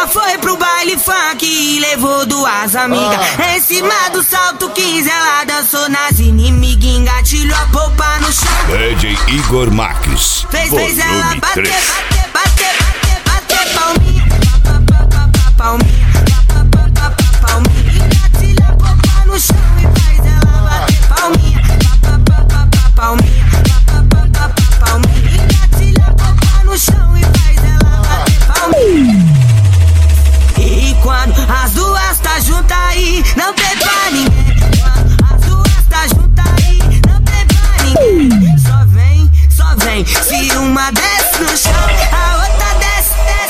ela foi pro baile funk e levou duas amigas. Em cima do salto 15 ela dançou nas inimigas, engatilhou a polpa no chão. DJ Igor Marques. Fez ela bater, palminha, palminha, palminha, engatilha a polpa no chão e faz ela bater palminha, palminha, palminha, engatilha a polpa no chão e faz ela bater palminha. E quando as duas tá juntas aí, não tem pra ninguém. Quando as duas tá juntas aí, não tem pra ninguém. Só vem, se uma desce no chão, a outra desce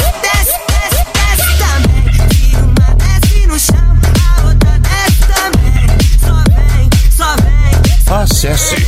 também. Se uma desce no chão, a outra desce também. Só vem. Acesse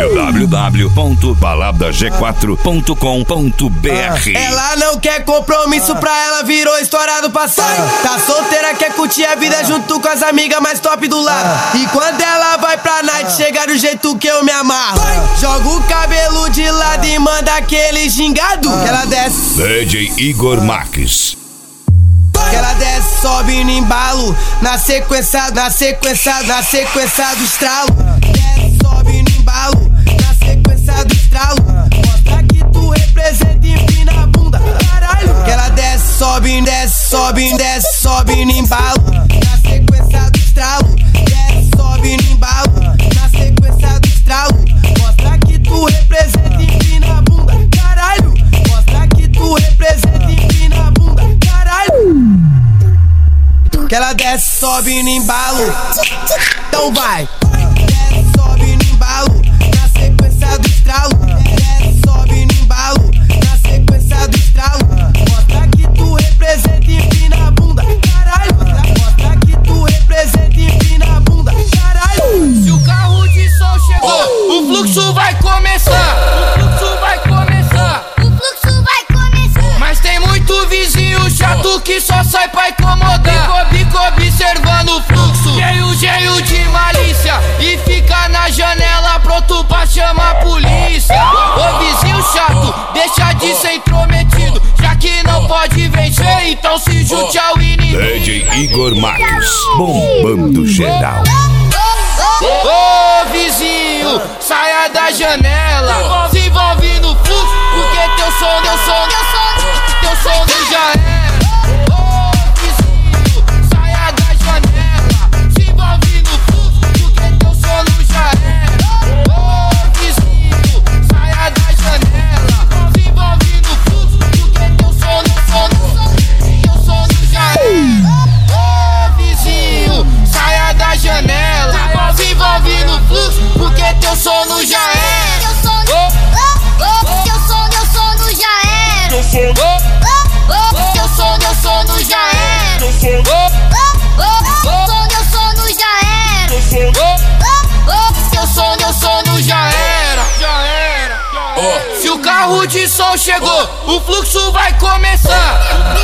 www.baladag4.com.br. Ela não quer compromisso, pra ela virou história do passado. Tá solteira, quer curtir a vida junto com as amigas mais top do lado. E quando ela vai pra night, chega do jeito que eu me amarro. Joga o cabelo de lado e manda aquele gingado. Que ela desce, DJ Igor Marques. que ela desce, sobe no embalo. Na sequência do estralo. Desce, sobe no embalo. Na sequência do estralo. Mostra que tu representa e empina a bunda, caralho. Que ela desce, sobe no embalo. Na sequência do estralo. Desce, sobe no embalo. Na sequência do estralo. Mostra que tu representa e empina a bunda, caralho. Mostra que tu representa e empina a bunda, caralho. Que ela desce, sobe no embalo. Então vai. Desce, sobe no embalo. Na sequência do estralo. Desce, sobe no embalo. Na sequência do estralo. Mostra que tu representa e empina a bunda, caralho. Mostra que tu representa e empina a bunda, caralho. Se o carro de som chegou, o fluxo vai começar. Mas tem muito vizinho chato que só sai pra incomodar. Bico observando o fluxo, cheio de malícia, e fica na janela pronto pra chamar a polícia. Ô vizinho chato, deixa de ser intrometido, já que não pode vencer, então se junte ao inimigo. DJ Igor Marques, bombando geral. Ô vizinho, saia da janela, se envolve no fluxo, porque teu som não já era. Ô vizinho, saia da janela, se envolve no fluxo, porque teu som não já era. Ô vizinho, saia da janela, se envolve no fluxo, porque teu som não já era. Ô vizinho, saia da janela, se envolve no fluxo, porque teu som não já era. Teu som não já era. Teu som não já era. Teu som não já era. Teu som não já era. Se o carro de som chegou, o fluxo vai começar.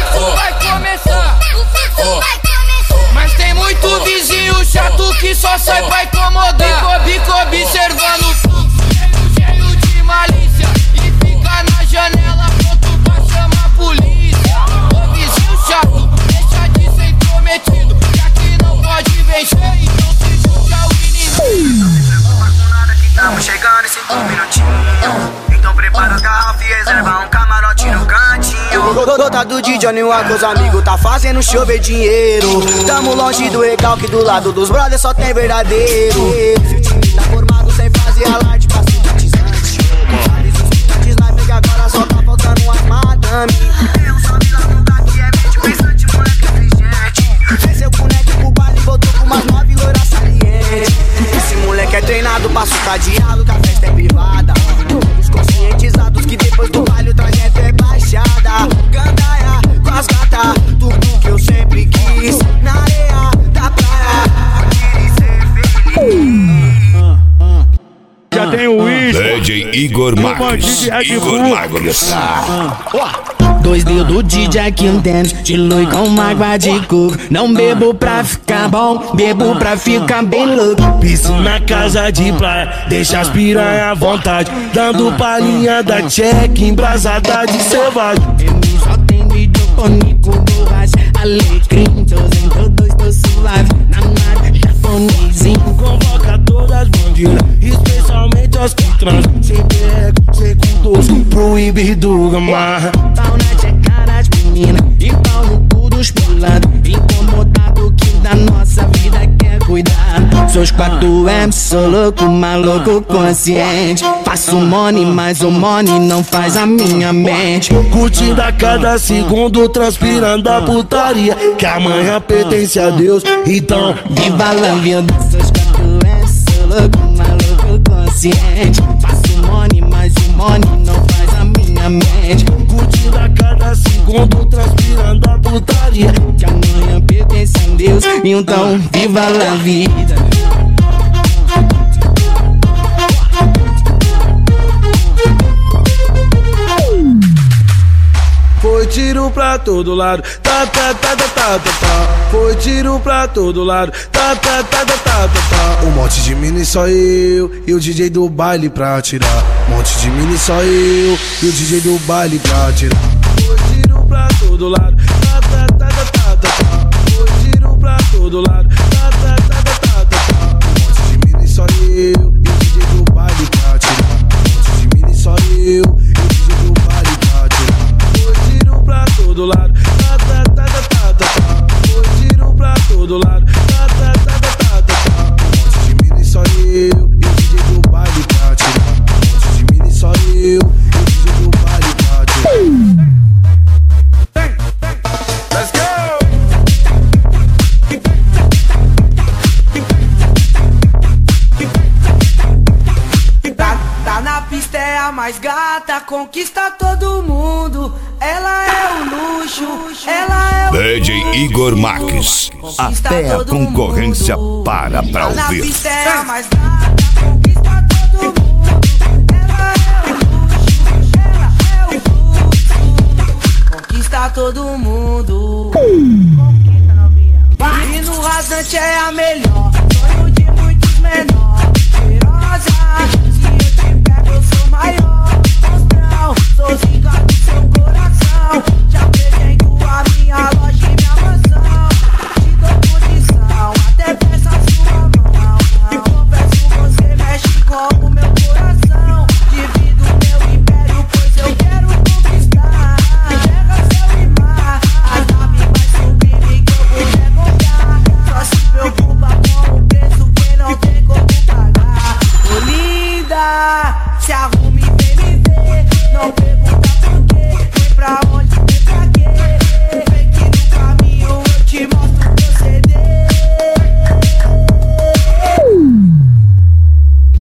Mas tem muito vizinho chato que só sai pra incomodar. Bico observando o fluxo, cheio de malícia, e fica na janela pronto pra chamar a polícia. Ô vizinho chato, deixa de ser intrometido, já que não pode vencer, então se junte ao inimigo. Estamos chegando em 5 minutinhos. Então prepara a garrafa e reserva um camarote no cantinho. Dotado de Johnny Walker, os amigos tá fazendo chover dinheiro. Tamo longe do recalque, do lado dos brothers só tem verdadeiro. Se o time tá formado sem fazer alarde pra simpatizante, vários os sniper que agora só tá faltando uma madame. Eu só vi lá no lugar que é mente pensante, moleque inteligente. Desceu com o neck pro baile e voltou com umas 9 loiras salientes. Esse moleque é treinado pra sucar diálogo, que a festa é privada. Todos conscientizados que depois do baile o trajeto é baixada. Gandaia com as gatas, tudo que eu sempre quis. Na areia da praia, queria ser feliz. Já tem o uísque. DJ Igor Marques. Dois dedos de Jack and Dance, de luz com água de coco. Não bebo pra ficar bom, bebo pra ficar bem louco. Piscina, casa de praia, deixa as piranha à vontade. Dando palhinha da check, embrasada de selvagem. Eu só tenho hidropônico, borracha. alecrim, tô dentro dois, tô suave. Na nave, japonesinho. Convoca todas as bandidas, especialmente as que transam. Sem perreco, sem cuidoso, proibido gamar. Pau na tcheca das meninas e pau no cu dos pulados. Incomodado que da nossa vida quer cuidar. Seus 4M, sou louco, maluco, consciente. Faço money, mas o money não faz a minha mente. Curtindo a cada segundo, transpirando a putaria, que amanhã pertence a Deus, então viva a vida. Seus 4M, sou louco, maluco, consciente. Faço money, mas o money não faz a minha mente. Curtindo a cada segundo, transpirando a putaria, que amanhã pertence a Deus, então viva a vida. Foi tiro pra todo lado, tá, tá, tá, tá, tá, tá, tá. Foi tiro pra todo lado, tá, tá, tá, tá, tá, tá, tá. Um monte de mini só eu e o DJ do baile pra atirar. Um monte de mini só eu e o DJ do baile pra atirar. Foi tiro pra todo lado, tá, tá, tá, tá, tá, tá, tá. Foi tiro pra todo lado, tá, tá, tá, tá, tá, tá, tá. Um monte de mini só eu e o DJ do baile pra atirar. Um monte de mini só eu e o DJ do baile pra atirar. Pra todo lado, tá, tá, tá, tá, tá, tá, tá. Foi tiro pra todo lado, tá, tá, tá, tá, tá, tá, tá. Um monte de mini só eu e o DJ do baile pra atirar. Um monte de mini só eu e o DJ do baile pra atirar. Let's go! Tá na pista, é a mais gata, conquista todo mundo. Ela é o luxo, ela é o DJ Igor Marques, até a concorrência para pra na ouvir. pista é a mais gata, conquista todo mundo. Ela é o luxo, ela é o luxo. Conquista todo mundo. E no rasante é a melhor.